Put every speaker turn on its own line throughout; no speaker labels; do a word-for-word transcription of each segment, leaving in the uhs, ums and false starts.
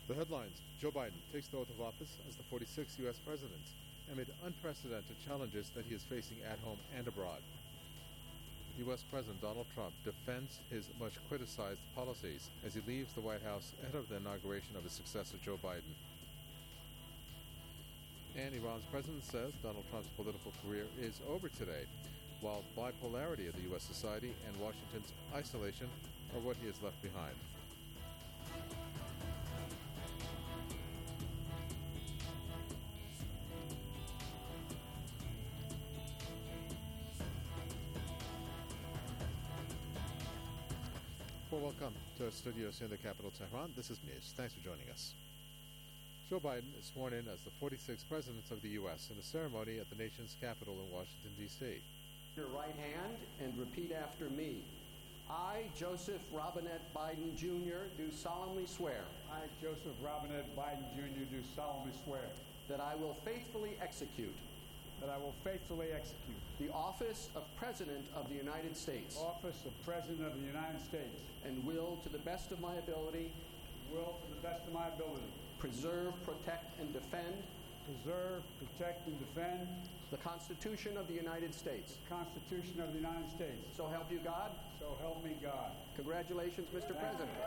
The headlines: Joe Biden takes the oath of office as the forty-sixth U S president amid unprecedented challenges that he is facing at home and abroad. U S President Donald Trump defends his much criticized policies as he leaves the White House ahead of the inauguration of his successor, Joe Biden. And Iran's president says Donald Trump's political career is over today, while bipolarity of the U S society and Washington's isolation are what he has left behind. Well, welcome to our studios here in the capital, Tehran. This is Mish. Thanks for joining us. Joe Biden is sworn in as the forty-sixth President of the U S in a ceremony at the nation's capital in Washington, D C
Your right hand and repeat after me. I, Joseph Robinette Biden, Junior, do solemnly swear.
I, Joseph Robinette Biden, Junior, do solemnly swear.
That I will faithfully execute.
That I will faithfully execute.
The office of President of the United States.
Office of President of the United States.
And will, to the best of my ability.
Will, to the best of my ability.
Preserve, protect, and defend.
Preserve, protect, and defend.
The Constitution of the United States.
The Constitution of the United States.
So help you God.
So help me God.
Congratulations, Mister
Thank
President.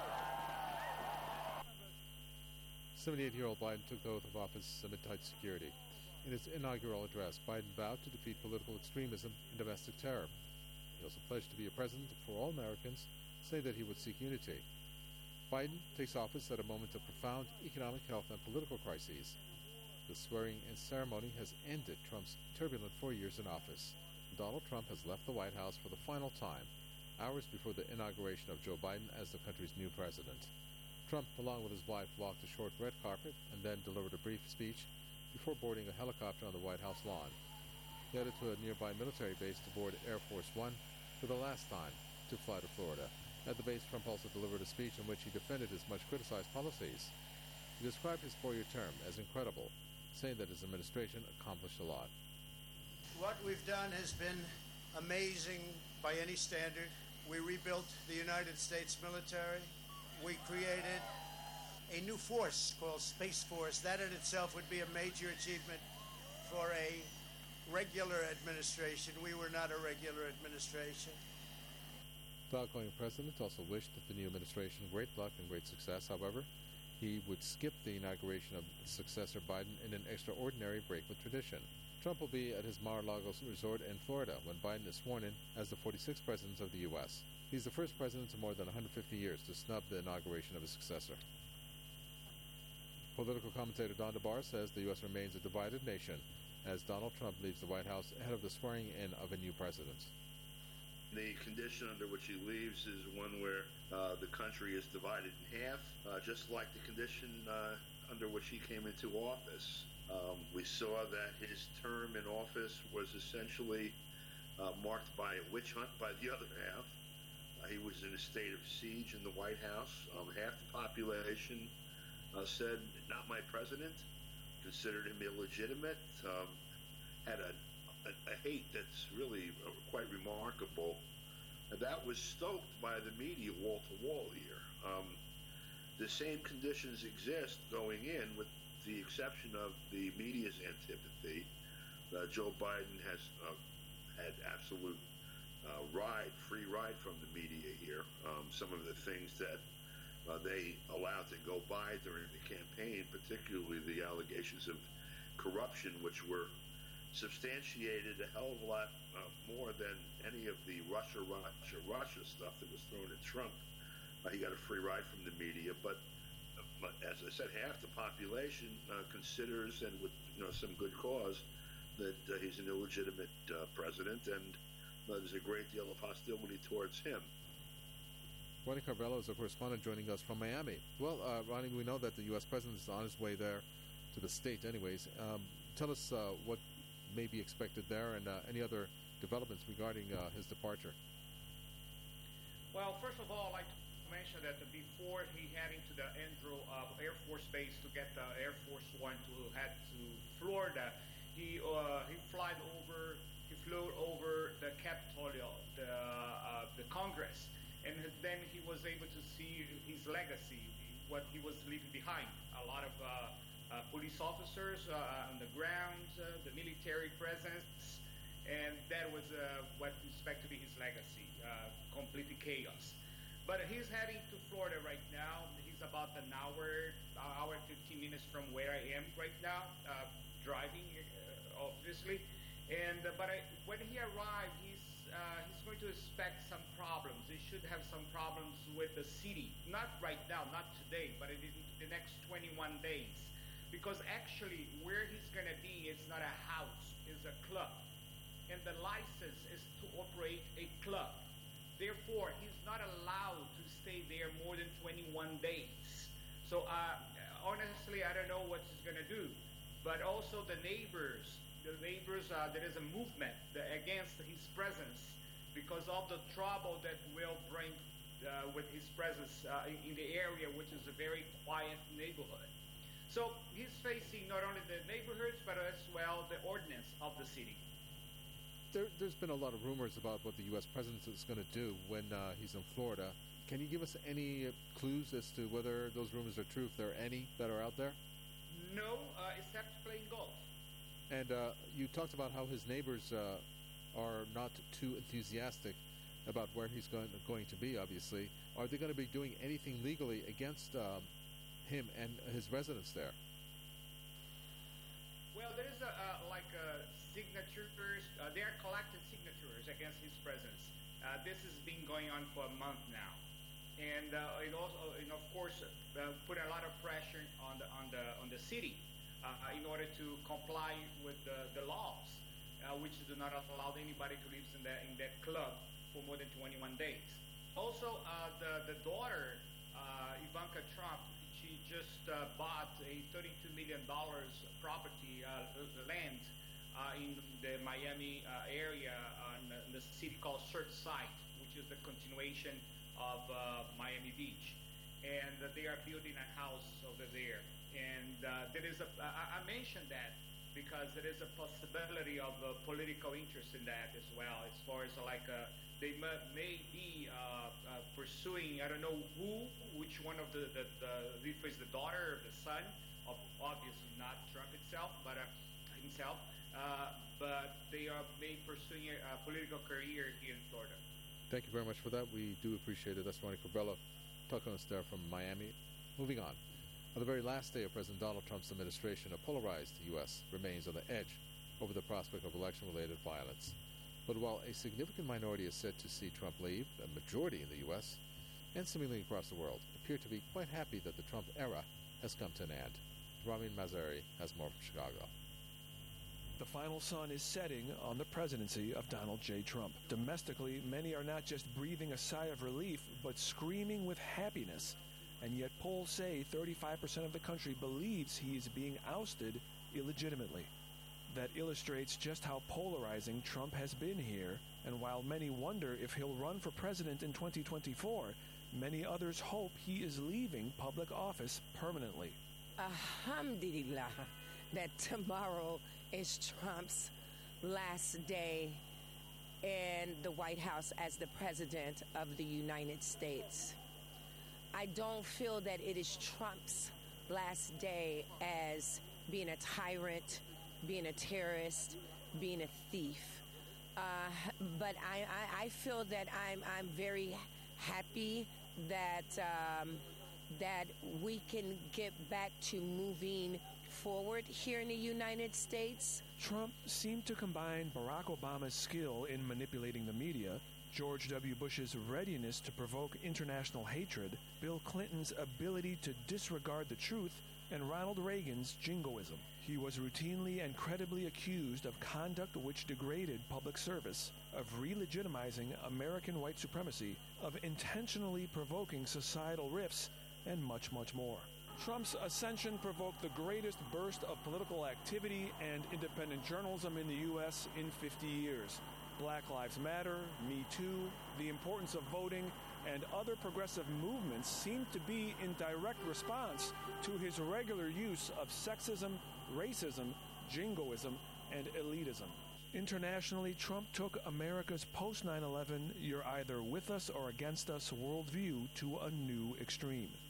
seventy-eight-year-old Biden took the oath of office amid tight security. In his inaugural address, Biden vowed to defeat political extremism and domestic terror. He also pledged to be a president for all Americans, saying that he would seek unity. Biden takes office at a moment of profound economic, health, and political crises. The swearing-in ceremony has ended Trump's turbulent four years in office. Donald Trump has left the White House for the final time, hours before the inauguration of Joe Biden as the country's new president. Trump, along with his wife, walked the short red carpet and then delivered a brief speech before boarding a helicopter on the White House lawn. He headed to a nearby military base to board Air Force One for the last time to fly to Florida. At the base, Trump also delivered a speech in which he defended his much-criticized policies. He described his four-year term as incredible, saying that his administration accomplished a lot.
What we've done has been amazing by any standard. We rebuilt the United States military. We created a new force called Space Force. That in itself would be a major achievement for a regular administration. We were not a regular administration.
The outgoing president also wished the new administration great luck and great success. However, he would skip the inauguration of successor Biden in an extraordinary break with tradition. Trump will be at his Mar-a-Lago resort in Florida when Biden is sworn in as the forty-sixth president of the U S He's the first president in more than one hundred fifty years to snub the inauguration of his successor. Political commentator Don DeBar says the U S remains a divided nation as Donald Trump leaves the White House ahead of the swearing-in of a new president.
The condition under which he leaves is one where uh, the country is divided in half, uh, just like the condition uh, under which he came into office. Um, we saw that his term in office was essentially uh, marked by a witch hunt by the other half. Uh, he was in a state of siege in the White House. Um, half the population uh, said, not my president, considered him illegitimate, um, had a A, a hate that's really uh, quite remarkable. And that was stoked by the media wall to wall here. Um, the same conditions exist going in, with the exception of the media's antipathy. Uh, Joe Biden has uh, had absolute uh, ride, free ride from the media here. Um, some of the things that uh, they allowed to go by during the campaign, particularly the allegations of corruption, which were substantiated a hell of a lot uh, more than any of the Russia, Russia, Russia stuff that was thrown at Trump. Uh, he got a free ride from the media, but, uh, but as I said, half the population uh, considers, and with you know some good cause, that uh, he's an illegitimate uh, president, and uh, there's a great deal of hostility towards him.
Ronnie Carvello is a correspondent joining us from Miami. Well, uh, Ronnie, we know that the U S president is on his way there to the state anyways. Um, tell us uh, what may be expected there and uh, any other developments regarding uh, his departure.
Well, first of all, I'd like to mention that before he heading to the Andrew uh, Air Force Base to get the Air Force One to head to Florida, he uh, he flied over, he flew over the Capitol, the uh, the Congress, and then he was able to see his legacy. what he was leaving behind. A lot of uh, uh, police officers uh, on the ground, uh, the military presence, and that was uh, what we expect to be his legacy, uh, completely chaos. But he's heading to Florida right now. He's about an hour, hour and fifteen minutes from where I am right now, uh, driving, uh, obviously. And uh, but I, when he arrived, he's uh, he's going to expect some problems. He should have some problems with the city. Not right now, not today, but in the next twenty-one days. Because actually, where he's going to be is not a house, it's a club. And the license is to operate a club. Therefore, he's not allowed to stay there more than twenty-one days. So uh, honestly, I don't know what he's going to do. But also the neighbors, the neighbors, uh, there is a movement against his presence because of the trouble that will bring uh, with his presence uh, in, in the area, which is a very quiet neighborhood. So he's facing not only the neighborhoods, but as well the ordinance of the city.
There, there's been a lot of rumors about what the U S president is going to do when uh, he's in Florida. Can you give us any clues as to whether those rumors are true, if there are any that are out there?
No, uh, except playing golf.
And uh, you talked about how his neighbors uh, are not too enthusiastic about where he's going, going to be, obviously. Are they going to be doing anything legally against um, him and his residence there?
Well, there is a, uh, like a signatures, uh, they are collecting signatures against his presence. Uh, this has been going on for a month now. And uh, it also, and of course, uh, put a lot of pressure on the, on the, on the city uh, in order to comply with the, the laws, uh, which do not allow anybody to live in that, in that club for more than twenty-one days. Also, uh, the, the daughter, uh, Ivanka Trump, she just uh, bought a thirty-two million dollars property, uh, land, uh, in the Miami uh, area on the city called Surfside, which is the continuation of uh, Miami Beach. And uh, they are building a house over there. And uh, there is a, I, I mentioned that because there is a possibility of uh, political interest in that as well, as far as uh, like uh, they may, may be uh, uh, pursuing, I don't know who, which one of the, the, the if it's the daughter or the son, of obviously not Trump itself, but uh, himself, uh, but they are may pursuing a, a political career here in Florida.
Thank you very much for that. We do appreciate it. That's Ronnie Corbello talking to us there from Miami. Moving on. On the very last day of President Donald Trump's administration, a polarized U S remains on the edge over the prospect of election-related violence. But while a significant minority is said to see Trump leave, a majority in the U S and seemingly across the world appear to be quite happy that the Trump era has come to an end. Ramin Mazari has more from Chicago.
The final sun is setting on the presidency of Donald J. Trump. Domestically, many are not just breathing a sigh of relief, but screaming with happiness. And yet polls say thirty-five percent of the country believes he is being ousted illegitimately. That illustrates just how polarizing Trump has been here, and while many wonder if he'll run for president in twenty twenty-four, many others hope he is leaving public office permanently.
Alhamdulillah, that tomorrow is Trump's last day in the White House as the President of the United States. I don't feel that it is Trump's last day as being a tyrant, being a terrorist, being a thief. Uh, but I, I, I feel that I'm, I'm very happy that, um, that we can get back to moving forward here in the United States.
Trump seemed to combine Barack Obama's skill in manipulating the media, George W. Bush's readiness to provoke international hatred, Bill Clinton's ability to disregard the truth, and Ronald Reagan's jingoism. He was routinely and credibly accused of conduct which degraded public service, of re-legitimizing American white supremacy, of intentionally provoking societal rifts, and much, much more. Trump's ascension provoked the greatest burst of political activity and independent journalism in the U S in fifty years. Black Lives Matter, Me Too, the importance of voting, and other progressive movements seem to be in direct response to his regular use of sexism, racism, jingoism, and elitism. Internationally, Trump took America's post nine eleven, you're either with us or against us worldview to a new extreme.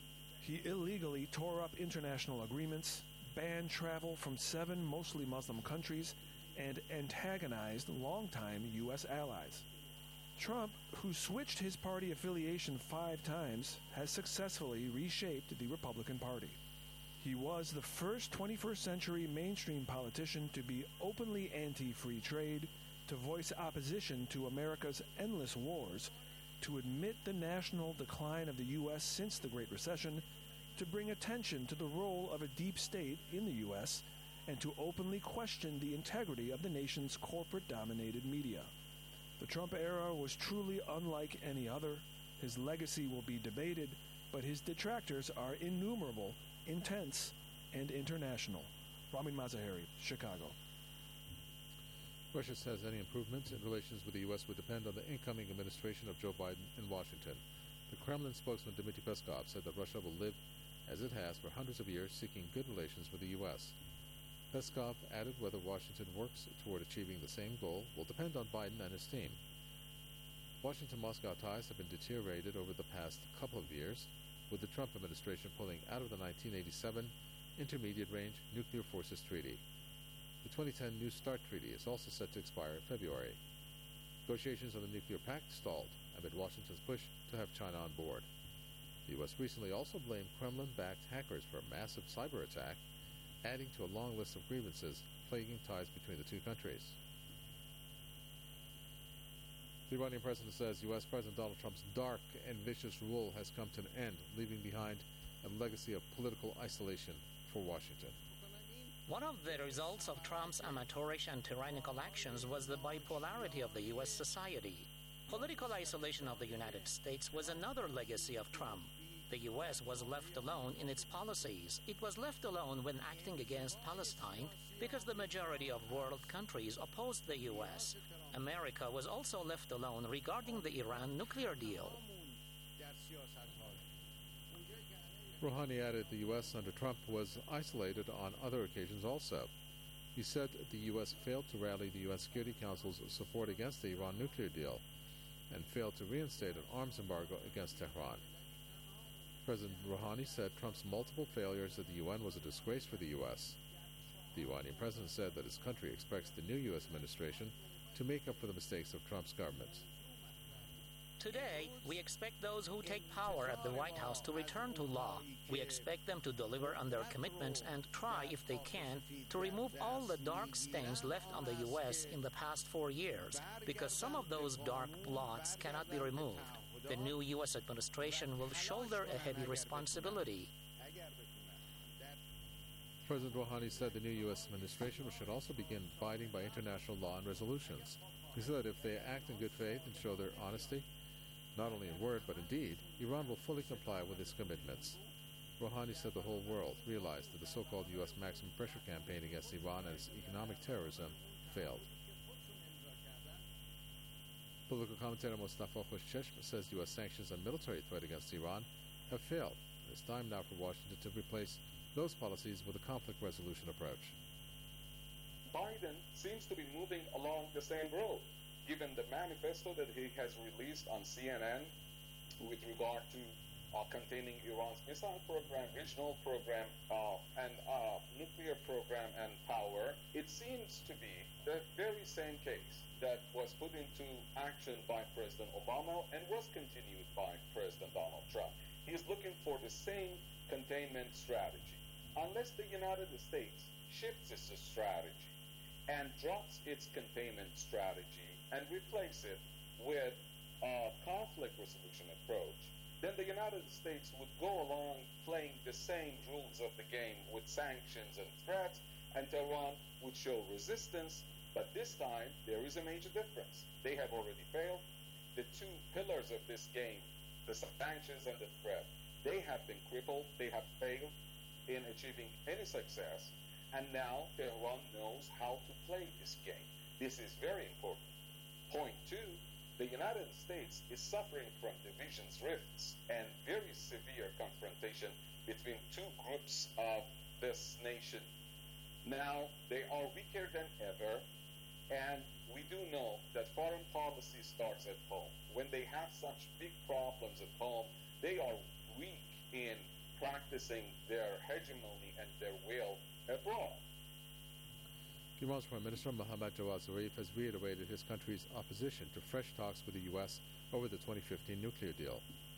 He illegally tore up international agreements, banned travel from seven mostly Muslim countries, and antagonized longtime U S allies. Trump, who switched his party affiliation five times, has successfully reshaped the Republican Party. He was the first twenty-first century mainstream politician to be openly anti-free trade, to voice opposition to America's endless wars, to admit the national decline of the U S since the Great Recession, to bring attention to the role of a deep state in the U S, and to openly question the integrity of the nation's corporate-dominated media. The Trump era was truly unlike any other. His legacy will be debated, but his detractors are innumerable, intense, and international. Ramin Mazaheri, Chicago.
Russia says any improvements in relations with the U S would depend on the incoming administration of Joe Biden in Washington. The Kremlin spokesman Dmitry Peskov said that Russia will live, as it has for hundreds of years, seeking good relations with the U S. Peskov added whether Washington works toward achieving the same goal will depend on Biden and his team. Washington-Moscow ties have been deteriorated over the past couple of years, with the Trump administration pulling out of the nineteen eighty-seven Intermediate-Range Nuclear Forces Treaty. The twenty ten New START Treaty is also set to expire in February. Negotiations on the nuclear pact stalled amid Washington's push to have China on board. The U S recently also blamed Kremlin-backed hackers for a massive cyber attack, adding to a long list of grievances plaguing ties between the two countries. The Iranian president says U S President Donald Trump's dark and vicious rule has come to an end, leaving behind a legacy of political isolation for Washington.
One of the results of Trump's amateurish and tyrannical actions was the bipolarity of the U S society. Political isolation of the United States was another legacy of Trump. The U S was left alone in its policies. It was left alone when acting against Palestine because the majority of world countries opposed the U S. America was also left alone regarding the Iran nuclear deal.
Rouhani added the U S under Trump was isolated on other occasions also. He said the U S failed to rally the U N Security Council's support against the Iran nuclear deal and failed to reinstate an arms embargo against Tehran. President Rouhani said Trump's multiple failures at the U N was a disgrace for the U S. The Iranian president said that his country expects the new U S administration to make up for the mistakes of Trump's government.
Today, we expect those who take power at the White House to return to law. We expect them to deliver on their commitments and try, if they can, to remove all the dark stains left on the U S in the past four years, because some of those dark blots cannot be removed. The new U S administration will shoulder a heavy responsibility.
President Rouhani said the new U S administration should also begin abiding by international law and resolutions. He said if they act in good faith and show their honesty, not only in word but in deed, Iran will fully comply with its commitments. Rouhani said the whole world realized that the so-called U S maximum pressure campaign against Iran and its economic terrorism failed. Political commentator Mustafa Khoshcheshm says U S sanctions and military threat against Iran have failed. It's time now for Washington to replace those policies with a conflict resolution approach.
Biden seems to be moving along the same road, given the manifesto that he has released on C N N with regard to uh, containing Iran's missile program, regional program, uh, and uh, nuclear program and power. It seems to be the very same case that was put into action by President Obama and was continued by President Donald Trump. He is looking for the same containment strategy. Unless the United States shifts its strategy and drops its containment strategy and replace it with a conflict resolution approach, then the United States would go along playing the same rules of the game with sanctions and threats, and Tehran would show resistance. But this time, there is a major difference. They have already failed. The two pillars of this game, the sanctions and the threat, they have been crippled. They have failed in achieving any success. And now Tehran knows how to play this game. This is very important. Point two, the United States is suffering from divisions, rifts, and very severe confrontation between two groups of this nation. Now they are weaker than ever, and we do know that foreign policy starts at home. When they have such big problems at home, they are weak in practicing their hegemony and their will abroad.
Iran's Prime Minister Mohammad Jawad Zarif has reiterated his country's opposition to fresh talks with the U S over the twenty fifteen nuclear deal.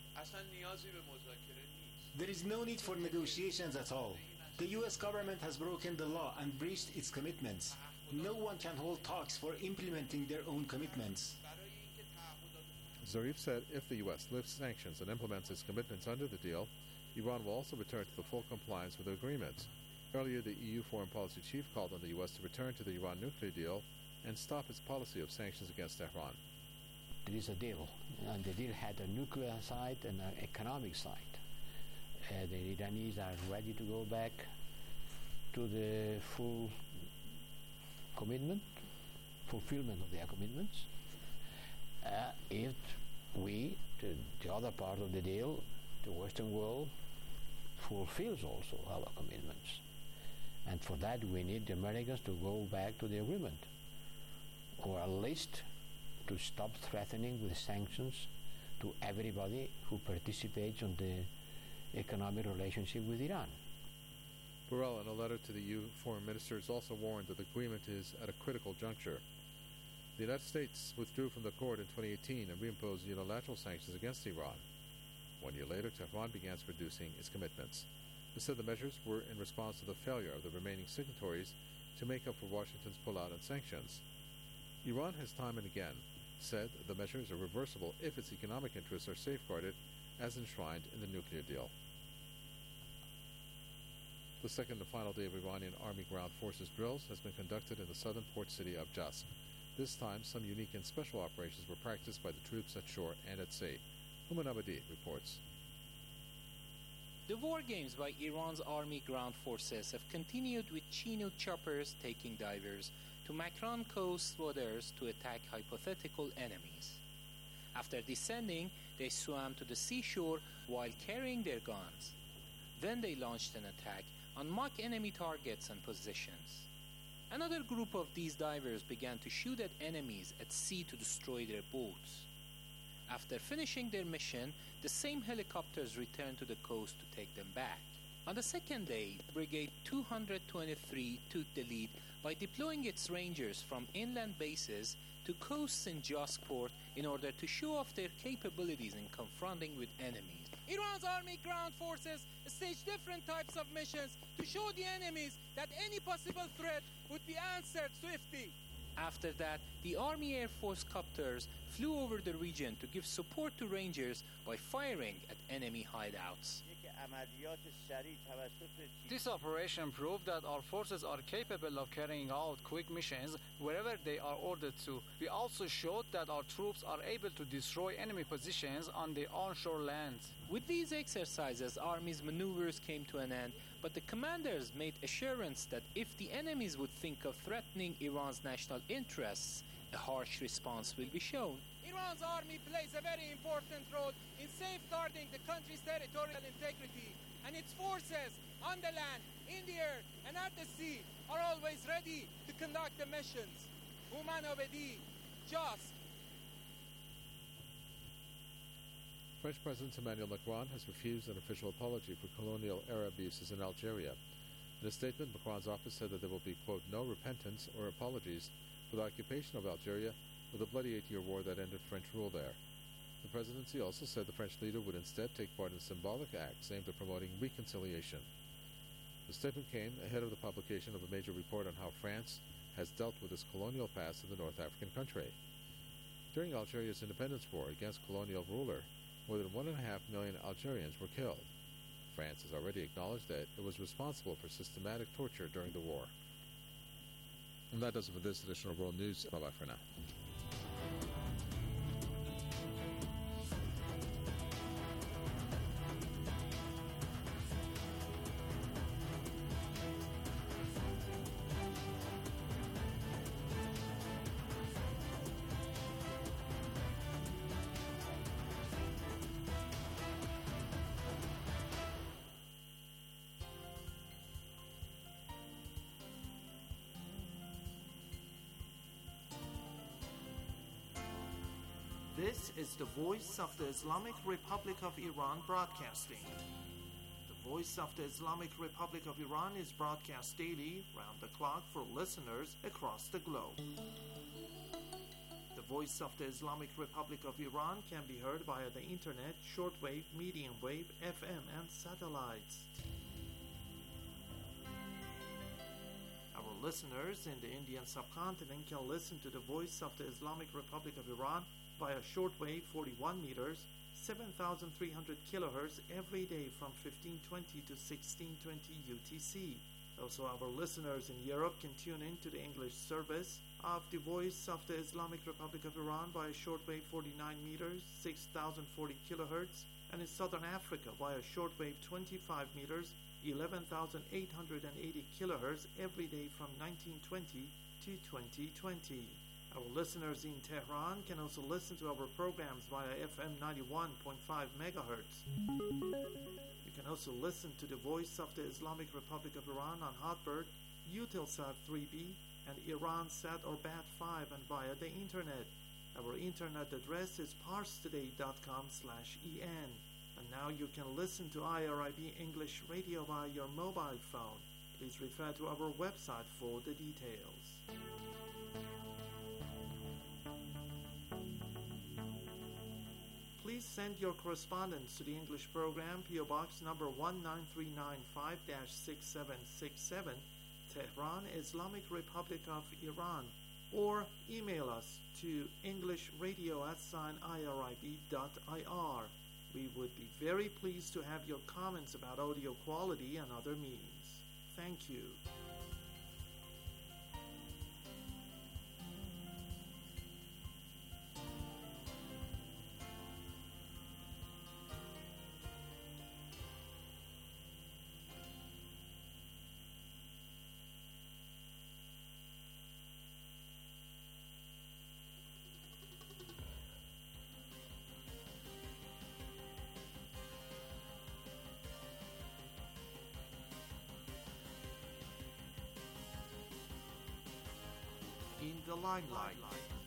There is no need for negotiations at all. The U S government has broken the law and breached its commitments. No one can hold talks for implementing their own commitments.
Zarif said if the U S lifts sanctions and implements its commitments under the deal, Iran will also return to the full compliance with the agreement. Earlier, the E U foreign policy chief called on the U S to return to the Iran nuclear deal and stop its policy of sanctions against Tehran.
There is a deal, and the deal had a nuclear side and an economic side. Uh, the Iranians are ready to go back to the full commitment, fulfillment of their commitments. Uh, if we, the, the other part of the deal, the Western world, fulfills also our commitments. And for that we need the Americans to go back to the agreement, or at least to stop threatening with sanctions to everybody who participates in the economic relationship with Iran.
Borrell, in a letter to the E U foreign ministers, also warned that the agreement is at a critical juncture. The United States withdrew from the accord in twenty eighteen and reimposed unilateral sanctions against Iran. One year later, Tehran began reducing its commitments. It said the measures were in response to the failure of the remaining signatories to make up for Washington's pullout on sanctions. Iran has time and again said the measures are reversible if its economic interests are safeguarded, as enshrined in the nuclear deal. The second and final day of Iranian Army Ground Forces drills has been conducted in the southern port city of Jask. This time, some unique and special operations were practiced by the troops at shore and at sea. Human Abadi reports.
The war games by Iran's Army Ground Forces have continued, with Chinook choppers taking divers to Makran coast waters to attack hypothetical enemies. After descending, they swam to the seashore while carrying their guns. Then they launched an attack on mock enemy targets and positions. Another group of these divers began to shoot at enemies at sea to destroy their boats. After finishing their mission, the same helicopters returned to the coast to take them back. On the second day, Brigade two hundred twenty-three took the lead by deploying its rangers from inland bases to coasts in Jask port in order to show off their capabilities in confronting with enemies.
Iran's Army Ground Forces staged different types of missions to show the enemies that any possible threat would be answered swiftly.
After that, the Army Air Force copters flew over the region to give support to Rangers by firing at enemy hideouts.
This operation proved that our forces are capable of carrying out quick missions wherever they are ordered to. We also showed that our troops are able to destroy enemy positions on the onshore lands.
With these exercises, Army's maneuvers came to an end, but the commanders made assurance that if the enemies would think of threatening Iran's national interests, a harsh response will be shown.
Iran's army plays a very important role in safeguarding the country's territorial integrity, and its forces on the land, in the air, and at the sea are always ready to conduct the missions. Human Abadi, Jask.
French President Emmanuel Macron has refused an official apology for colonial-era abuses in Algeria. In a statement, Macron's office said that there will be, quote, no repentance or apologies for the occupation of Algeria or the bloody eight-year war that ended French rule there. The presidency also said the French leader would instead take part in symbolic acts aimed at promoting reconciliation. The statement came ahead of the publication of a major report on how France has dealt with its colonial past in the North African country. During Algeria's independence war against colonial ruler, more than one and a half million Algerians were killed. France has already acknowledged that it was responsible for systematic torture during the war. And that does it for this edition of World News. Bye-bye for now.
This is the voice of the Islamic Republic of Iran broadcasting. The Voice of the Islamic Republic of Iran is broadcast daily, round the clock, for listeners across the globe. The Voice of the Islamic Republic of Iran can be heard via the internet, shortwave, medium wave, F M, and satellites. Our listeners in the Indian subcontinent can listen to the Voice of the Islamic Republic of Iran via shortwave forty-one meters, seven thousand three hundred kilohertz every day from fifteen twenty to sixteen twenty U T C. Also, our listeners in Europe can tune in to the English service of the Voice of the Islamic Republic of Iran via shortwave forty-nine meters, six thousand forty kilohertz, and in Southern Africa via shortwave twenty-five meters, eleven thousand eight hundred eighty kilohertz every day from nineteen twenty to twenty twenty. Our listeners in Tehran can also listen to our programs via F M ninety-one point five megahertz. You can also listen to the Voice of the Islamic Republic of Iran on Hotbird, Eutelsat three B, and Iransat or B A T five, and via the internet. Our internet address is parstoday dot com slash en. And now you can listen to I R I B English Radio via your mobile phone. Please refer to our website for the details. Please send your correspondence to the English program, P O Box number one nine three nine five dash six seven six seven, Tehran, Islamic Republic of Iran, or email us to englishradio at irib dot I R. We would be very pleased to have your comments about audio quality and other means. Thank you. In the limelight.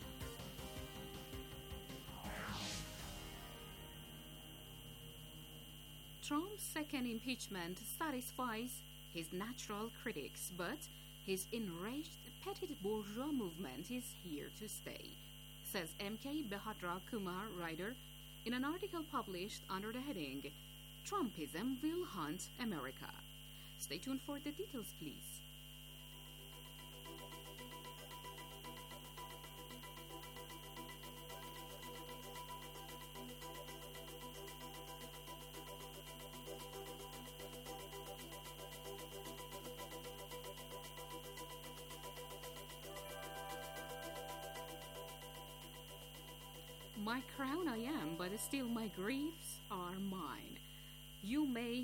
Trump's second impeachment satisfies his natural critics, but his enraged petit bourgeois movement is here to stay, says M K Behadra Kumar Ryder in an article published under the heading Trumpism Will Hunt America. Stay tuned for the details, please. My crown I am, but still my griefs are mine. You may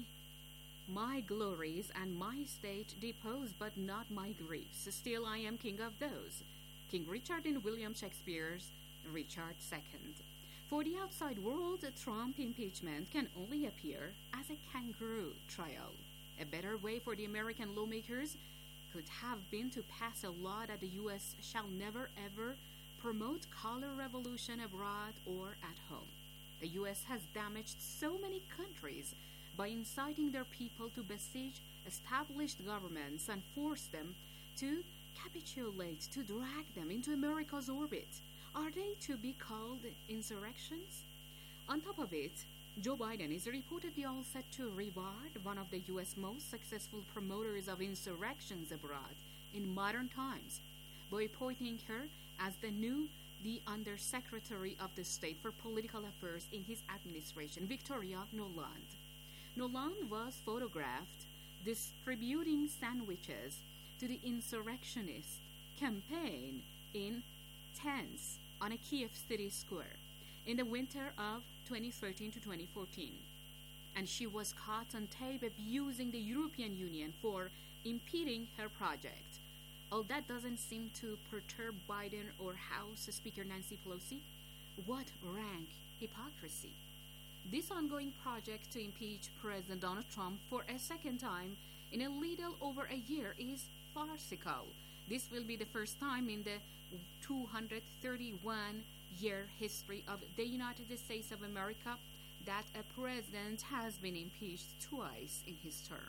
my glories and my state depose, but not my griefs. Still I am king of those. King Richard in William Shakespeare's Richard the Second. For the outside world, the Trump impeachment can only appear as a kangaroo trial. A better way for the American lawmakers could have been to pass a law that the U S shall never ever promote color revolution abroad or at home. The U S has damaged so many countries by inciting their people to besiege established governments and force them to capitulate, to drag them into America's orbit. Are they to be called insurrections? On top of it, Joe Biden is reportedly all set to reward one of the U S most successful promoters of insurrections abroad in modern times by appointing her as the new the Undersecretary of the State for Political Affairs in his administration, Victoria Nuland. Nuland was photographed distributing sandwiches to the insurrectionist campaign in tents on a Kiev city square in the winter of twenty thirteen to twenty fourteen. And she was caught on tape abusing the European Union for impeding her project. All that doesn't seem to perturb Biden or House Speaker Nancy Pelosi. What rank hypocrisy! This ongoing project to impeach President Donald Trump for a second time in a little over a year is farcical. This will be the first time in the two hundred thirty-one year history of the United States of America that a president has been impeached twice in his term.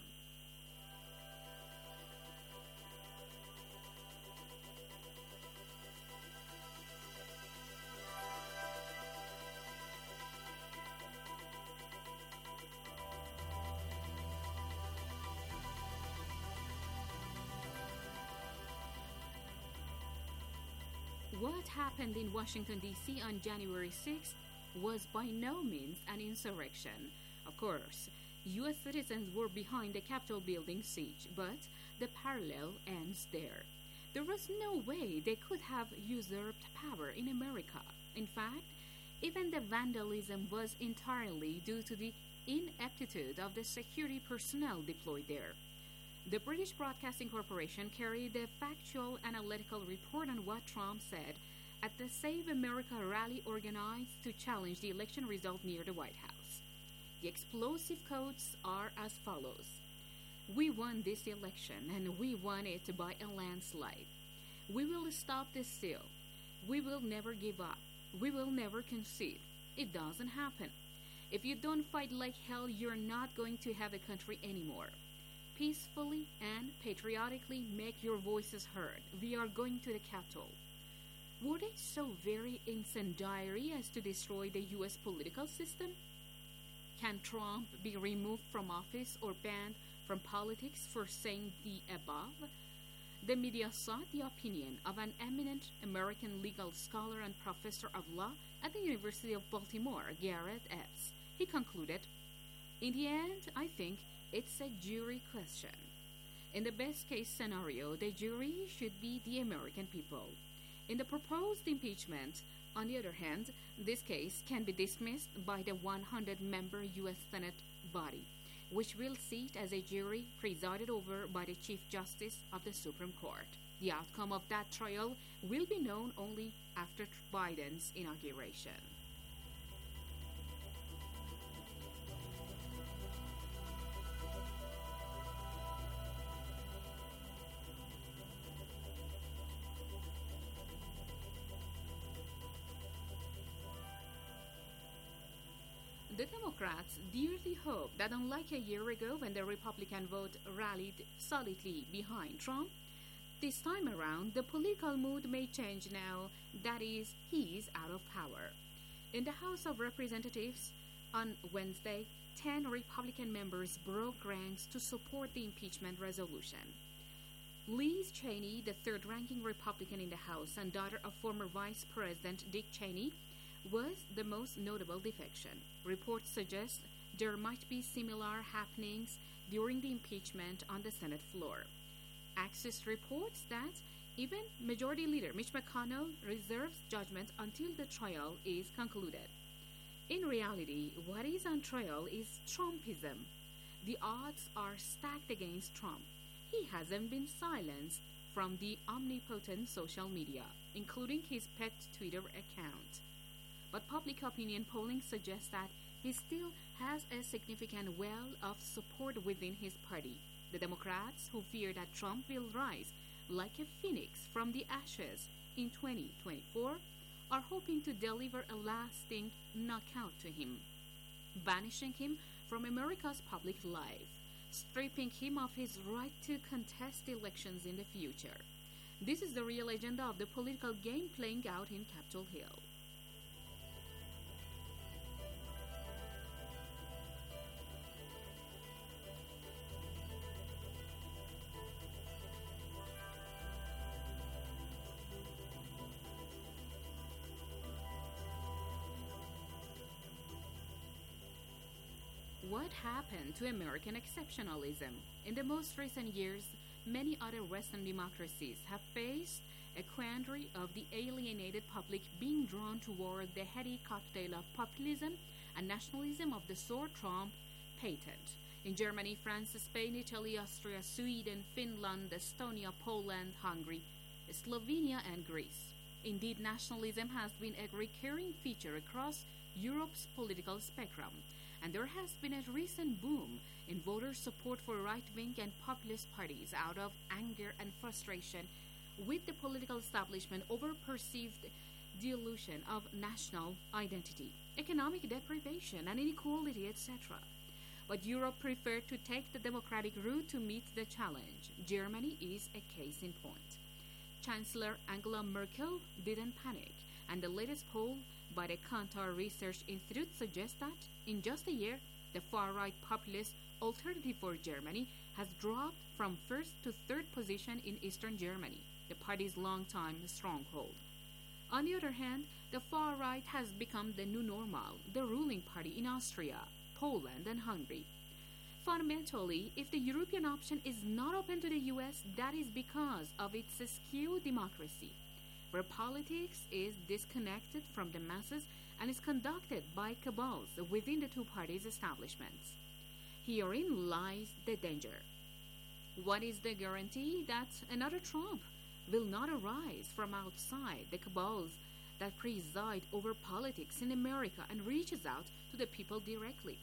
What happened in Washington, D C on January sixth was by no means an insurrection. Of course, U S citizens were behind the Capitol building siege, but the parallel ends there. There was no way they could have usurped power in America. In fact, even the vandalism was entirely due to the ineptitude of the security personnel deployed there. The British Broadcasting Corporation carried a factual analytical report on what Trump said at the Save America rally organized to challenge the election result near the White House. The explosive quotes are as follows: "We won this election, and we won it by a landslide. We will stop this steal. We will never give up. We will never concede. It doesn't happen. If you don't fight like hell, you're not going to have a country anymore. Peacefully and patriotically make your voices heard. We are going to the Capitol." Were they so very incendiary as to destroy the U S political system? Can Trump be removed from office or banned from politics for saying the above? The media sought the opinion of an eminent American legal scholar and professor of law at the University of Baltimore, Garrett Epps. He concluded, "In the end, I think it's a jury question. In the best case scenario, the jury should be the American people. In the proposed impeachment, on the other hand, this case can be dismissed by the one hundred member U S Senate body, which will sit as a jury presided over by the Chief Justice of the Supreme Court. The outcome of that trial will be known only after Biden's inauguration." The Democrats dearly hope that, unlike a year ago when the Republican vote rallied solidly behind Trump, this time around the political mood may change now that is, he's out of power. In the House of Representatives on Wednesday, ten Republican members broke ranks to support the impeachment resolution. Liz Cheney, the third-ranking Republican in the House and daughter of former Vice President Dick Cheney, was the most notable defection. Reports suggest there might be similar happenings during the impeachment on the Senate floor. Axios reports that even Majority Leader Mitch McConnell reserves judgment until the trial is concluded. In reality, what is on trial is Trumpism. The odds are stacked against Trump. He hasn't been silenced from the omnipotent social media, including his pet Twitter account. But public opinion polling suggests that he still has a significant well of support within his party. The Democrats, who fear that Trump will rise like a phoenix from the ashes in twenty twenty-four, are hoping to deliver a lasting knockout to him, banishing him from America's public life, stripping him of his right to contest elections in the future. This is the real agenda of the political game playing out in Capitol Hill. What happened to American exceptionalism? In the most recent years, many other Western democracies have faced a quandary of the alienated public being drawn toward the heady cocktail of populism and nationalism of the sort Trump patent. In Germany, France, Spain, Italy, Austria, Sweden, Finland, Estonia, Poland, Hungary, Slovenia, and Greece. Indeed, nationalism has been a recurring feature across Europe's political spectrum, and there has been a recent boom in voter support for right-wing and populist parties out of anger and frustration with the political establishment over perceived dilution of national identity. economic deprivation and inequality, et cetera. But Europe preferred to take the democratic route to meet the challenge. Germany is a case in point. Chancellor Angela Merkel didn't panic, and the latest poll by the Kantar Research Institute suggests that in just a year, the far-right populist Alternative for Germany has dropped from first to third position in Eastern Germany, the party's longtime stronghold. On the other hand, the far right has become the new normal, the ruling party in Austria, Poland, and Hungary. Fundamentally, if the European option is not open to the U S, that is because of its skewed democracy, where politics is disconnected from the masses and is conducted by cabals within the two parties' establishments. Herein lies the danger. What is the guarantee that another Trump will not arise from outside the cabals that preside over politics in America and reaches out to the people directly?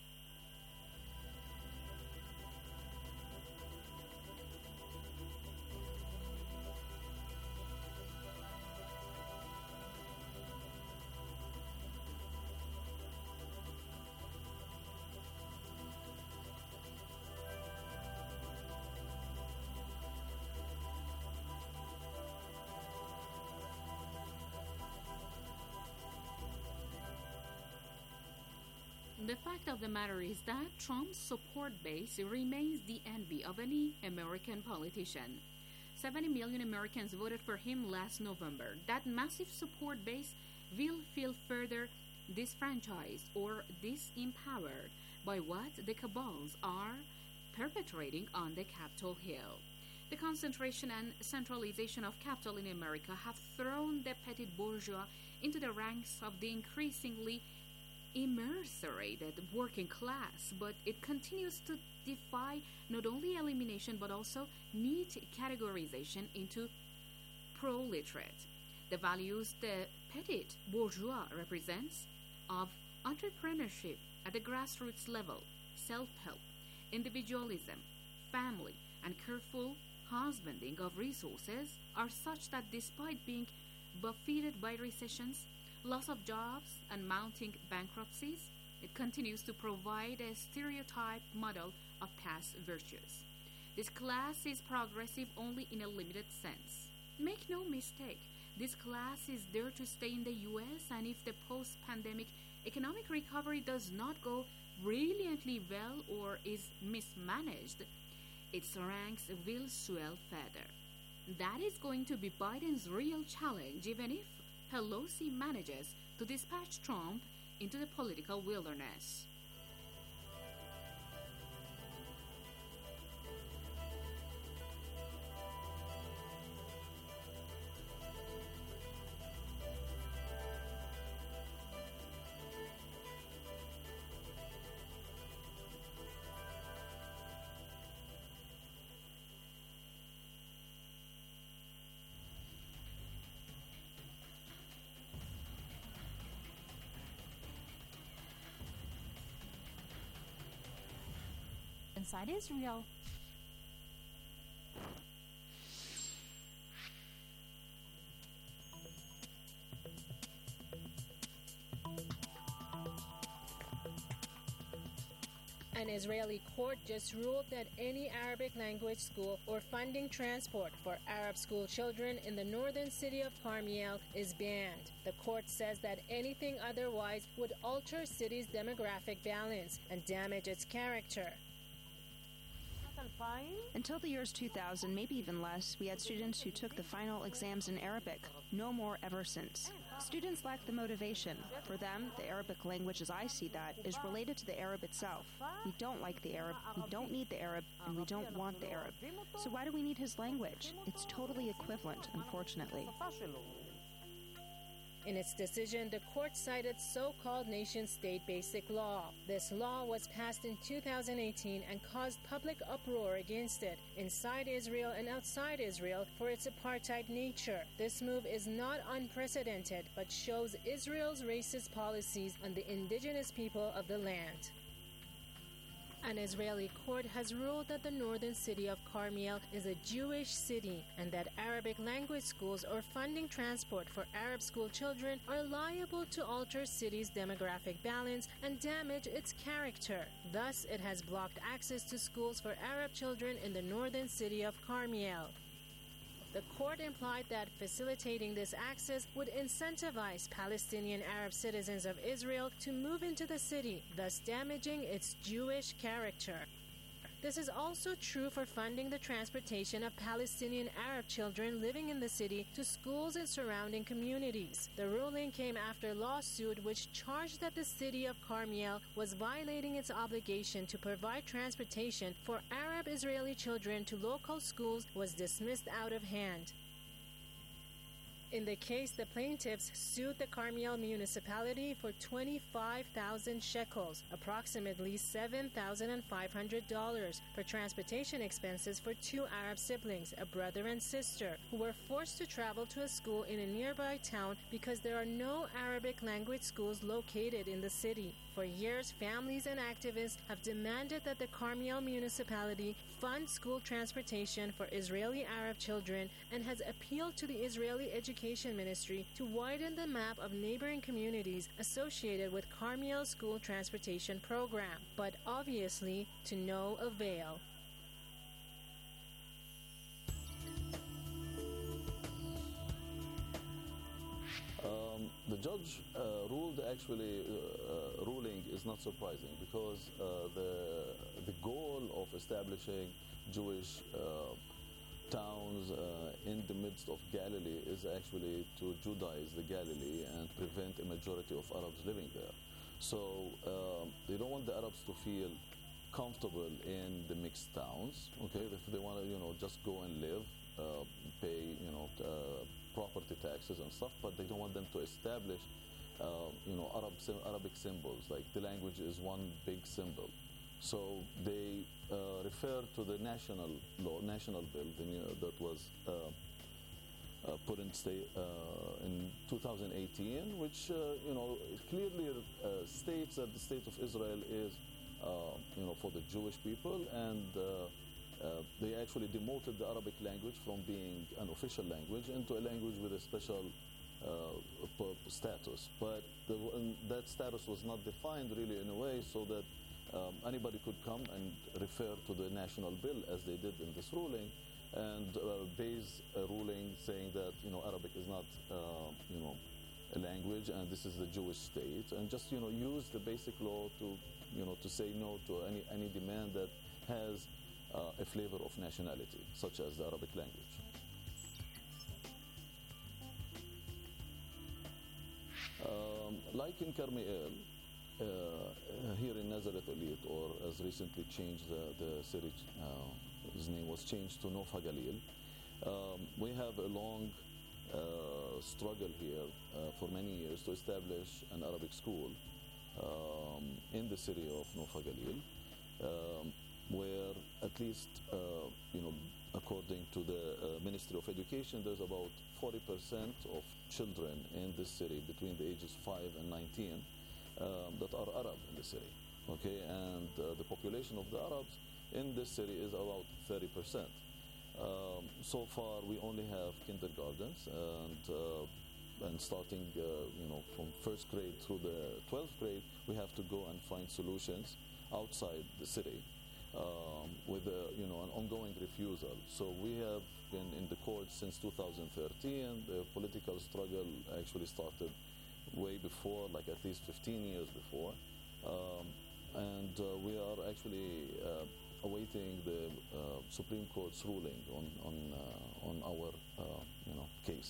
The fact of the matter is that Trump's support base remains the envy of any American politician. seventy million Americans voted for him last November. That massive support base will feel further disfranchised or disempowered by what the cabals are perpetrating on the Capitol Hill. The concentration and centralization of capital in America have thrown the petit bourgeois into the ranks of the increasingly immercerated working class, but it continues to defy not only elimination but also neat categorization into proliterate. The values the petit bourgeois represents of entrepreneurship at the grassroots level, self-help, individualism, family, and careful husbanding of resources are such that despite being buffeted by recessions, loss of jobs, and mounting bankruptcies, it continues to provide a stereotyped model of past virtues. This class is progressive only in a limited sense. Make no mistake, this class is there to stay in the U S, and if the post-pandemic economic recovery does not go brilliantly well or is mismanaged, its ranks will swell further. That is going to be Biden's real challenge, even if Pelosi manages to dispatch Trump into the political wilderness.
Inside Israel.
An Israeli court just ruled that any Arabic language school or funding transport for Arab school children in the northern city of Carmiel is banned. The court says that anything otherwise would alter city's demographic balance and damage its character.
Until the years two thousand, maybe even less, we had students who took the final exams in Arabic. No more ever since. Students lack the motivation. For them, the Arabic language as I see that is related to the Arab itself. We don't like the Arab, we don't need the Arab, and we don't want the Arab. So why do we need his language? It's totally equivalent, unfortunately.
In its decision, the court cited so-called nation-state basic law. This law was passed in two thousand eighteen and caused public uproar against it, inside Israel and outside Israel, for its apartheid nature. This move is not unprecedented, but shows Israel's racist policies on the indigenous people of the land. An Israeli court has ruled that the northern city of Carmiel is a Jewish city and that Arabic language schools or funding transport for Arab school children are liable to alter city's demographic balance and damage its character. Thus, it has blocked access to schools for Arab children in the northern city of Carmiel. The court implied that facilitating this access would incentivize Palestinian Arab citizens of Israel to move into the city, thus damaging its Jewish character. This is also true for funding the transportation of Palestinian Arab children living in the city to schools in surrounding communities. The ruling came after a lawsuit which charged that the city of Carmiel was violating its obligation to provide transportation for Arab Israeli children to local schools was dismissed out of hand. In the case, the plaintiffs sued the Carmiel municipality for twenty-five thousand shekels, approximately seven thousand five hundred dollars, for transportation expenses for two Arab siblings, a brother and sister, who were forced to travel to a school in a nearby town because there are no Arabic language schools located in the city. For years, families and activists have demanded that the Carmiel municipality fund school transportation for Israeli Arab children and has appealed to the Israeli Education Ministry to widen the map of neighboring communities associated with Carmiel's school transportation program, but obviously to no avail.
Um, the judge uh, ruled actually uh, uh, ruling is not surprising because uh, the the goal of establishing Jewish uh, towns uh, in the midst of Galilee is actually to Judaize the Galilee and prevent a majority of Arabs living there. So um, they don't want the Arabs to feel comfortable in the mixed towns. Okay, if they want to, you know, just go and live, uh, pay, you know, uh, property taxes and stuff, but they don't want them to establish, uh, you know, Arab Arabic symbols. Like the language is one big symbol. So they uh, refer to the national law, national bill the new, that was uh, uh, put in state uh, in two thousand eighteen, which uh, you know clearly uh, states that the state of Israel is, uh, you know, for the Jewish people, and uh, uh, they actually demoted the Arabic language from being an official language into a language with a special uh, status. But the, that status was not defined really in a way so that Um, anybody could come and refer to the national bill as they did in this ruling and uh, base a ruling saying that, you know, Arabic is not, uh, you know, a language and this is the Jewish state, and just, you know, use the basic law to, you know, to say no to any, any demand that has uh, a flavor of nationality, such as the Arabic language. Um, like in Carmiel, Uh, here in Nazareth Elite, or as recently changed, the, the city, uh, his name was changed to Nof HaGalil. Um, we have a long uh, struggle here uh, for many years to establish an Arabic school um, in the city of Nof HaGalil, um, where at least, uh, you know, according to the uh, Ministry of Education, there's about forty percent of children in this city between the ages five and nineteen Um, that are Arab in the city, okay, and uh, the population of the Arabs in this city is about thirty percent. Um, so far, we only have kindergartens, and uh, and starting, uh, you know, from first grade through the twelfth grade, we have to go and find solutions outside the city um, with a, you know, an ongoing refusal. So we have been in the courts since two thousand thirteen. The political struggle actually started way before, like at least fifteen years before, um, and uh, we are actually uh, awaiting the uh, Supreme Court's ruling on on uh, on our uh, you know case.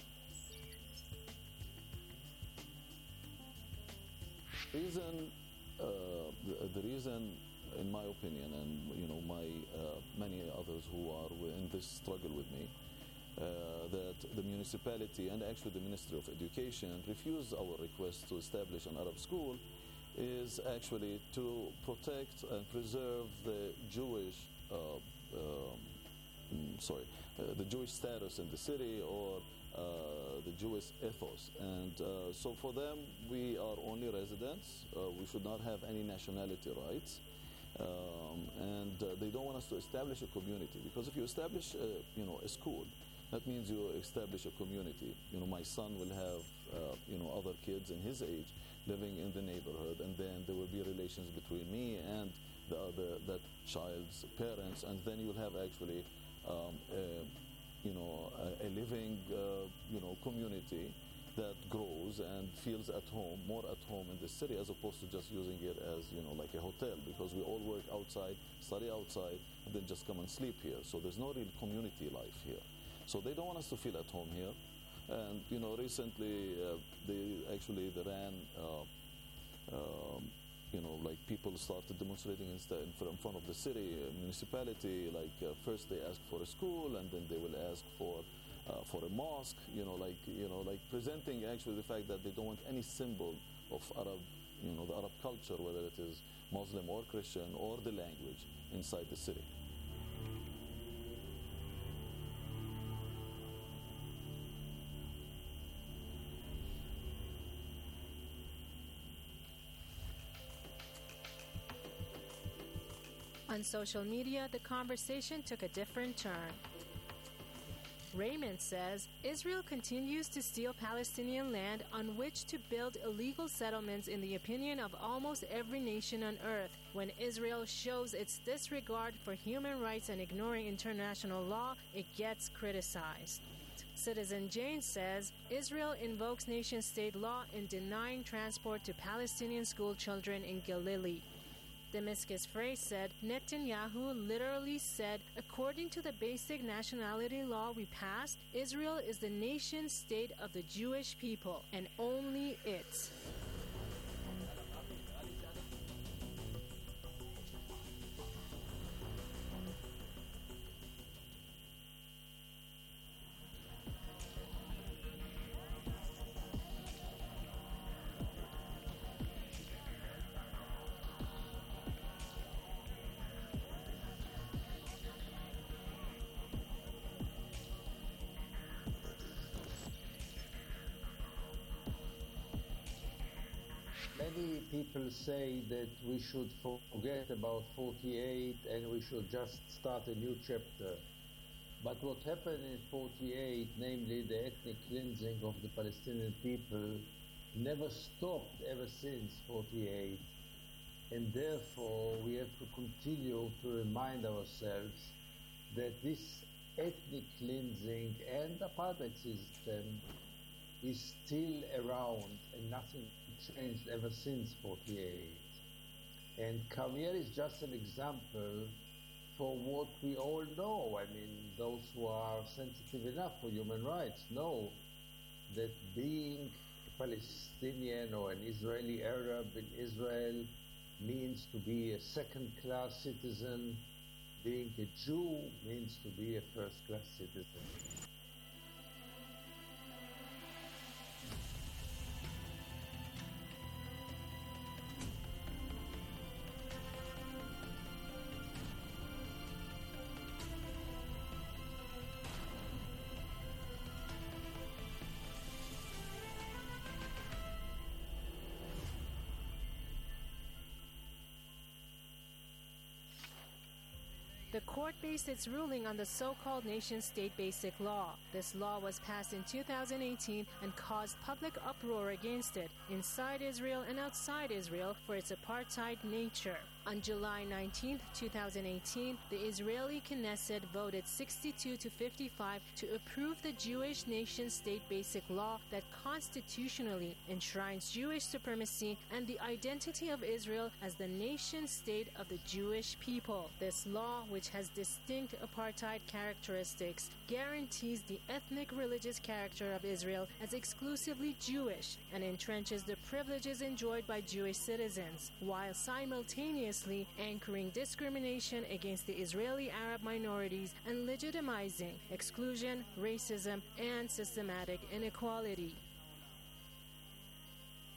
Reason, uh, the, the reason, in my opinion, and you know my uh, many others who are in this struggle with me, Uh, that the municipality and actually the Ministry of Education refused our request to establish an Arab school is actually to protect and preserve the Jewish, uh, um, sorry, uh, the Jewish status in the city, or uh, the Jewish ethos. And uh, so for them, we are only residents. Uh, we should not have any nationality rights. Um, and uh, they don't want us to establish a community, because if you establish, a, you know, a school, that means you establish a community. You know, my son will have, uh, you know, other kids in his age living in the neighborhood, and then there will be relations between me and the other, that child's parents, and then you will have actually, um, a, you know, a, a living, uh, you know, community that grows and feels at home, more at home in the city, as opposed to just using it as, you know, like a hotel, because we all work outside, study outside, and then just come and sleep here. So there's no real community life here. So they don't want us to feel at home here. And, you know, recently uh, they actually, they ran, uh, um, you know, like people started demonstrating instead in front of the city, uh, municipality, like uh, first they ask for a school, and then they will ask for Uh, for a mosque, you know, like you know, like presenting actually the fact that they don't want any symbol of Arab, you know, the Arab culture, whether it is Muslim or Christian or the language inside the city.
On social media, the conversation took a different turn. Raymond says Israel continues to steal Palestinian land on which to build illegal settlements in the opinion of almost every nation on earth. When Israel shows its disregard for human rights and ignoring international law, it gets criticized. Citizen Jane says Israel invokes nation-state law in denying transport to Palestinian school children in Galilee. Damascus Frey said Netanyahu literally said, according to the basic nationality law we passed, Israel is the nation state of the Jewish people, and only it.
Many people say that we should forget about forty-eight and we should just start a new chapter. But what happened in forty-eight, namely the ethnic cleansing of the Palestinian people, never stopped ever since forty-eight. And therefore we have to continue to remind ourselves that this ethnic cleansing and apartheid system is still around and nothing changed ever since forty-eight. And Carmiel is just an example for what we all know. I mean, those who are sensitive enough for human rights know that being a Palestinian or an Israeli Arab in Israel means to be a second-class citizen. Being a Jew means to be a first-class citizen.
The court based its ruling on the so-called nation-state basic law. This law was passed in two thousand eighteen and caused public uproar against it, inside Israel and outside Israel, for its apartheid nature. On July nineteenth, two thousand eighteen, the Israeli Knesset voted sixty-two to fifty-five to approve the Jewish nation-state basic law that constitutionally enshrines Jewish supremacy and the identity of Israel as the nation-state of the Jewish people. This law, which has distinct apartheid characteristics, guarantees the ethnic religious character of Israel as exclusively Jewish and entrenches the privileges enjoyed by Jewish citizens, while simultaneously anchoring discrimination against the Israeli Arab minorities and legitimizing exclusion, racism, and systematic inequality.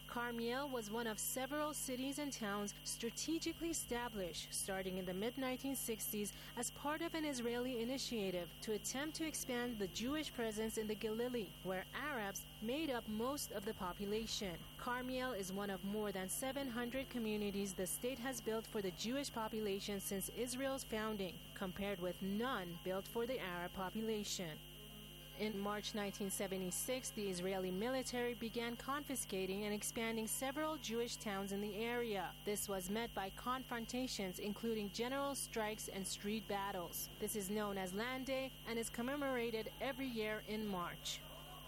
Carmiel was one of several cities and towns strategically established starting in the mid nineteen sixties as part of an Israeli initiative to attempt to expand the Jewish presence in the Galilee, where Arabs made up most of the population. Carmiel is one of more than seven hundred communities the state has built for the Jewish population since Israel's founding, compared with none built for the Arab population. In March nineteen seventy-six, the Israeli military began confiscating and expanding several Jewish towns in the area. This was met by confrontations, including general strikes and street battles. This is known as Land Day and is commemorated every year in March.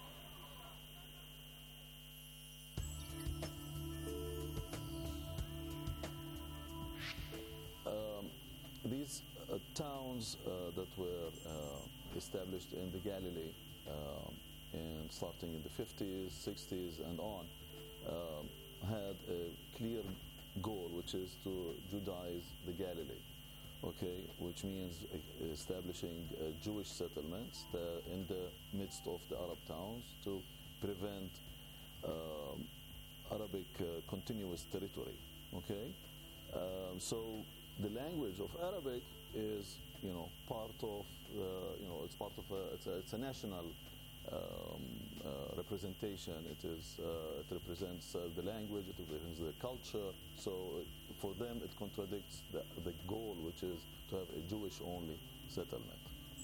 Um, these uh, towns uh, that were uh, established in the Galilee, um, and starting in the fifties, sixties, and on, um, had a clear goal, which is to Judaize the Galilee. Okay, which means uh, establishing uh, Jewish settlements the, in the midst of the Arab towns to prevent um, Arabic uh, continuous territory. Okay, um, so the language of Arabic is, you know, part of, uh, you know, it's part of a, it's a, it's a national um, uh, representation. It is, uh, it represents uh, the language, it represents the culture. So uh, for them, it contradicts the, the goal, which is to have a Jewish-only settlement.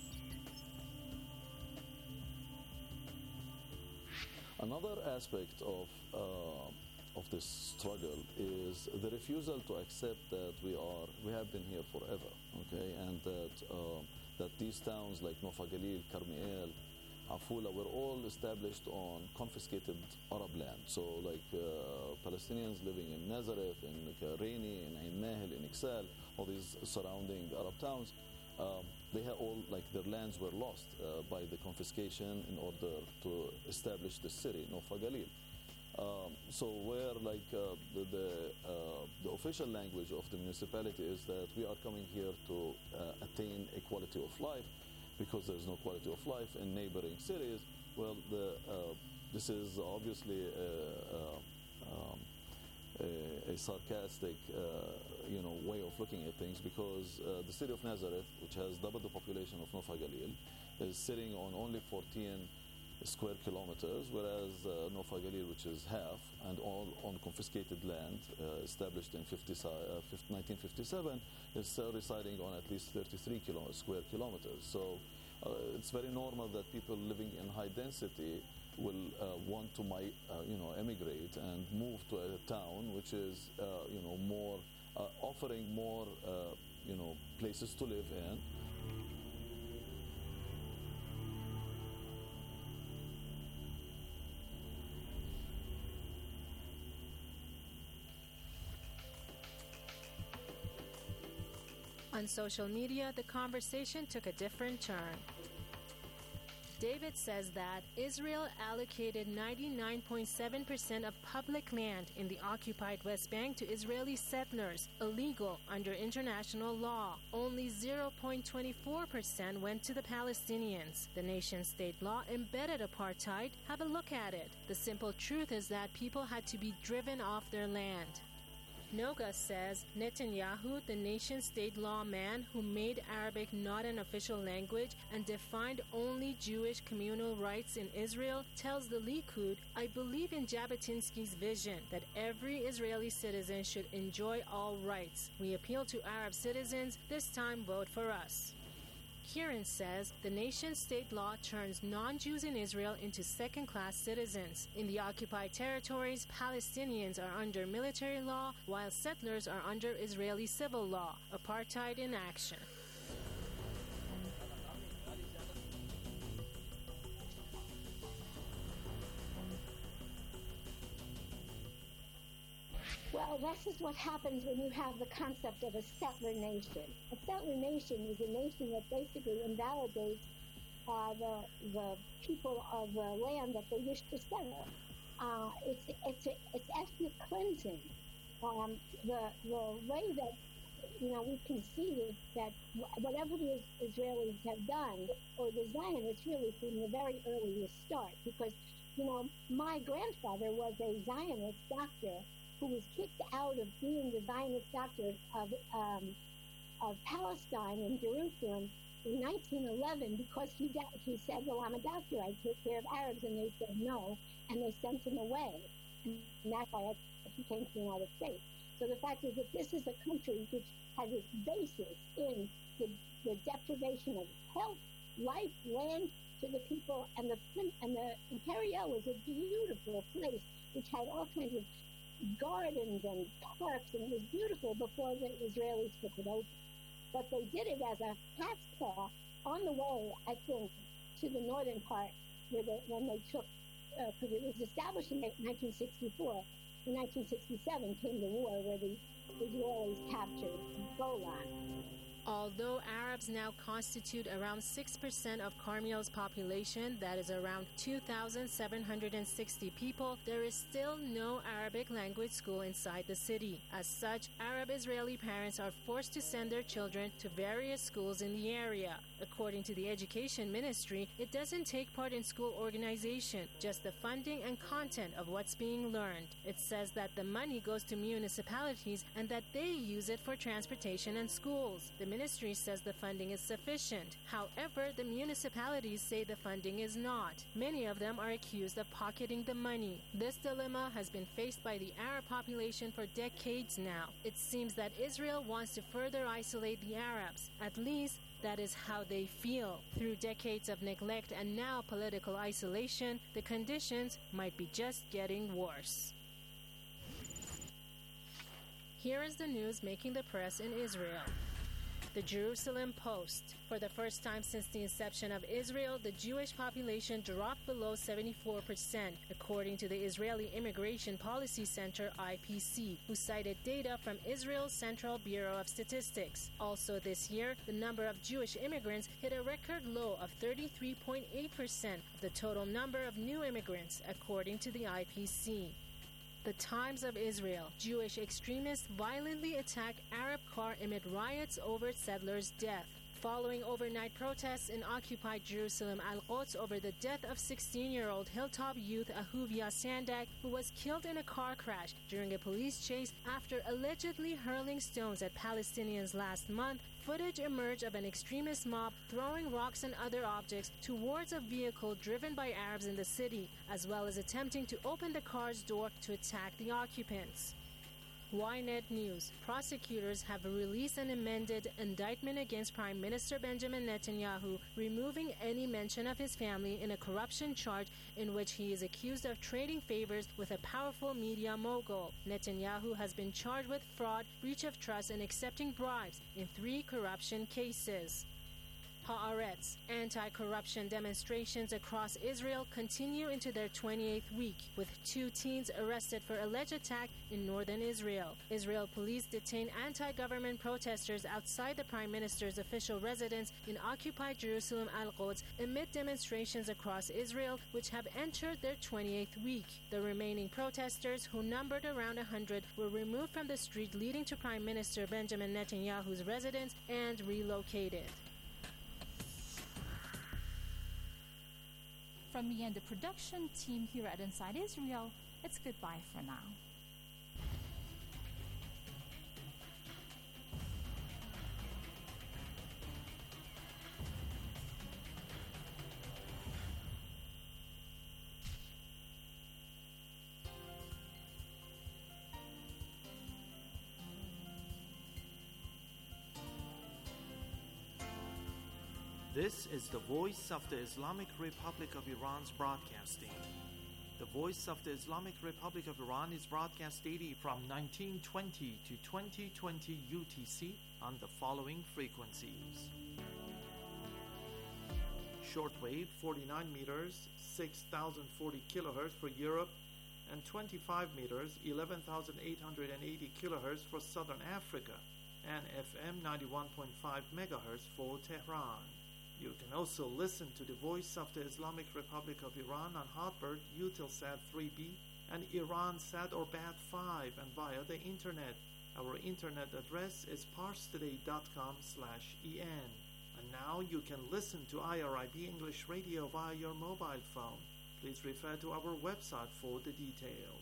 Another aspect of uh, of this struggle is the refusal to accept that we are we have been here forever, okay, and that uh, that these towns like Nofa Galil, Carmiel, Afula were all established on confiscated Arab land. So like uh, Palestinians living in Nazareth, in like, Raini, in Ain Mahel, in Iksal, all these surrounding Arab towns, um, they had all, like, their lands were lost uh, by the confiscation in order to establish the city, Nofa Galil. Um, so where like uh, the the, uh, the official language of the municipality is that we are coming here to uh, attain a quality of life, because there is no quality of life in neighboring cities. Well, the, uh, this is obviously a, a, um, a, a sarcastic uh, you know way of looking at things, because uh, the city of Nazareth, which has double the population of Nofa Galil, is sitting on only fourteen square kilometers, whereas uh, Nofa Galil, which is half, and all on confiscated land uh, established in fifty, uh, nineteen fifty-seven, is uh, residing on at least thirty-three kilo square kilometers. So uh, it's very normal that people living in high density will uh, want to mi- uh, you know, emigrate and move to a town which is uh, you know more uh, offering more uh, you know places to live in.
On social media, the conversation took a different turn. David says that Israel allocated ninety-nine point seven percent of public land in the occupied West Bank to Israeli settlers, illegal under international law. Only zero point two four percent went to the Palestinians. The nation-state law embedded apartheid. Have a look at it. The simple truth is that people had to be driven off their land. Noga says Netanyahu, the nation-state lawman who made Arabic not an official language and defined only Jewish communal rights in Israel, tells the Likud, I believe in Jabotinsky's vision that every Israeli citizen should enjoy all rights. We appeal to Arab citizens, this time vote for us. Kieran says the nation-state law turns non-Jews in Israel into second-class citizens. In the occupied territories, Palestinians are under military law, while settlers are under Israeli civil law. Apartheid in action.
Well, this is what happens when you have the concept of a settler nation. A settler nation is a nation that basically invalidates uh, the the people of the land that they wish to settle. Uh, it's it's a, it's ethnic cleansing. Um, the the way that you know we can see is that whatever the Israelis have done, or the Zionists really from the very earliest start, because You know, my grandfather was a Zionist doctor who was kicked out of being the Zionist doctor of um, of Palestine in Jerusalem in nineteen eleven because he da- he said, well, I'm a doctor, I take care of Arabs, and they said no, and they sent him away. And that's why he came to the United States. So the fact is that this is a country which has its basis in the, the deprivation of health, life, land to the people, and the and the Imperial was a beautiful place which had all kinds of gardens and parks, and it was beautiful before the Israelis took it over. But they did it as a cat's paw on the way, I think, to the northern part where they, when they took, because uh, it was established in nineteen sixty-four. In nineteen sixty-seven came the war where the Israelis captured Golan.
Although Arabs now constitute around six percent of Carmel's population, that is around two thousand seven hundred sixty people, there is still no Arabic language school inside the city. As such, Arab Israeli parents are forced to send their children to various schools in the area. According to the Education Ministry, it doesn't take part in school organization, just the funding and content of what's being learned. It says that the money goes to municipalities and that they use it for transportation and schools. The ministry says the funding is sufficient. However, the municipalities say the funding is not. Many of them are accused of pocketing the money. This dilemma has been faced by the Arab population for decades now. It seems that Israel wants to further isolate the Arabs. At least, that is how they feel. Through decades of neglect and now political isolation, the conditions might be just getting worse. Here is the news making the press in Israel. The Jerusalem Post. For the first time since the inception of Israel, the Jewish population dropped below seventy-four percent, according to the Israeli Immigration Policy Center, I P C, who cited data from Israel's Central Bureau of Statistics. Also this year, the number of Jewish immigrants hit a record low of thirty-three point eight percent of the total number of new immigrants, according to the I P C. The Times of Israel. Jewish extremists violently attack Arab car amid riots over settler's death. Following overnight protests in occupied Jerusalem Al-Quds over the death of sixteen-year-old Hilltop youth Ahuvia Sandak, who was killed in a car crash during a police chase after allegedly hurling stones at Palestinians last month, footage emerged of an extremist mob throwing rocks and other objects towards a vehicle driven by Arabs in the city, as well as attempting to open the car's door to attack the occupants. Ynet News. Prosecutors have released an amended indictment against Prime Minister Benjamin Netanyahu, removing any mention of his family in a corruption charge in which he is accused of trading favors with a powerful media mogul. Netanyahu has been charged with fraud, breach of trust, and accepting bribes in three corruption cases. Haaretz. Anti-corruption demonstrations across Israel continue into their twenty-eighth week, with two teens arrested for alleged attack in northern Israel. Israel police detained anti-government protesters outside the Prime Minister's official residence in occupied Jerusalem Al-Quds amid demonstrations across Israel, which have entered their twenty-eighth week. The remaining protesters, who numbered around one hundred, were removed from the street leading to Prime Minister Benjamin Netanyahu's residence and relocated.
From me and the production team here at Inside Israel, it's goodbye for now.
This is the Voice of the Islamic Republic of Iran's broadcasting. The Voice of the Islamic Republic of Iran is broadcast daily from nineteen twenty to twenty twenty U T C on the following frequencies. Shortwave forty-nine meters, six thousand forty kilohertz for Europe, and twenty-five meters, eleven thousand eight hundred eighty kilohertz for Southern Africa, and F M ninety-one point five megahertz for Tehran. You can also listen to the Voice of the Islamic Republic of Iran on Hotbird, Eutelsat three B, and Iransat or Bat five, and via the internet. Our internet address is parstoday dot com slash en. And now you can listen to I R I B English Radio via your mobile phone. Please refer to our website for the details.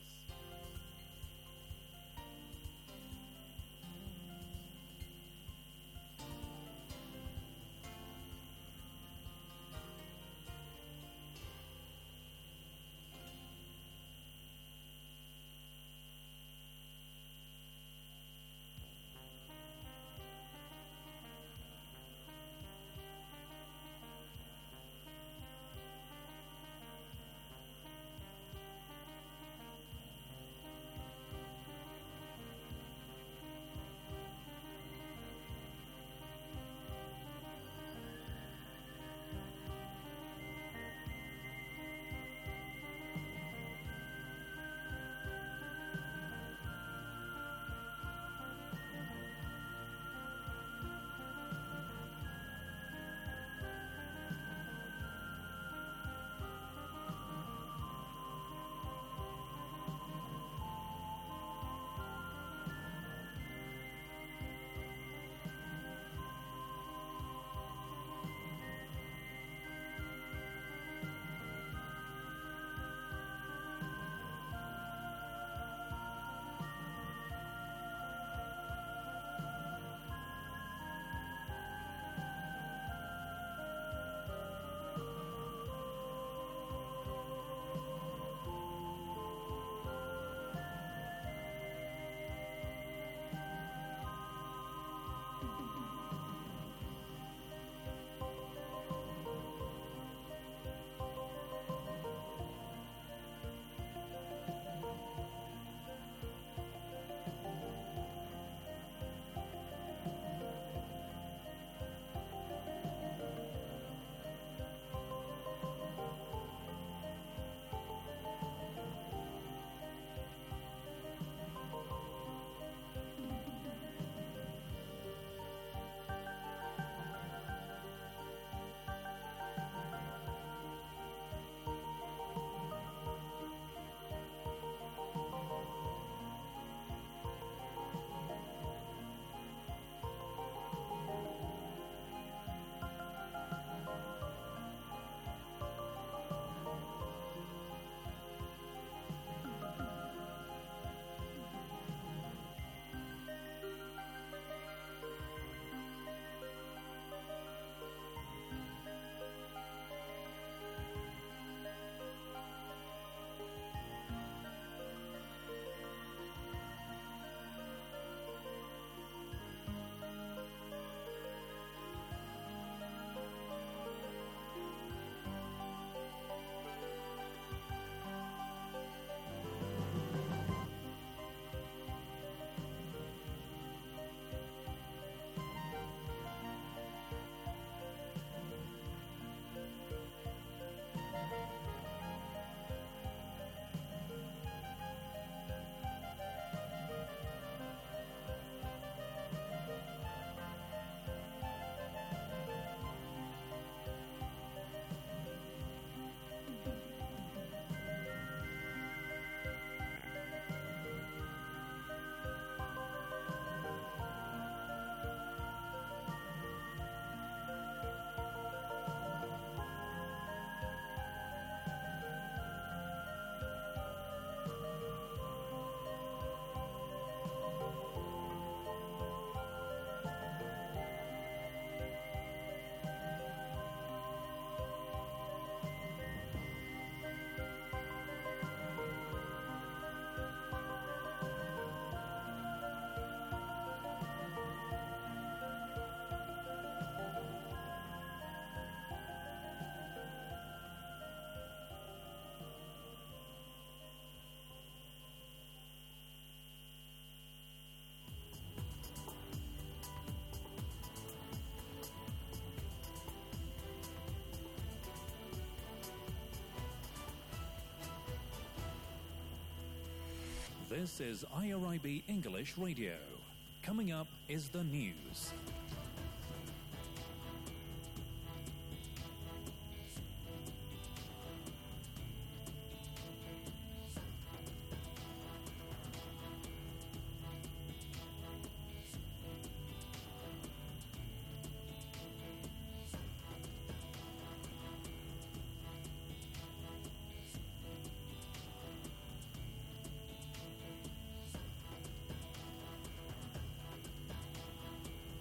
This is I R I B English Radio. Coming up is the news.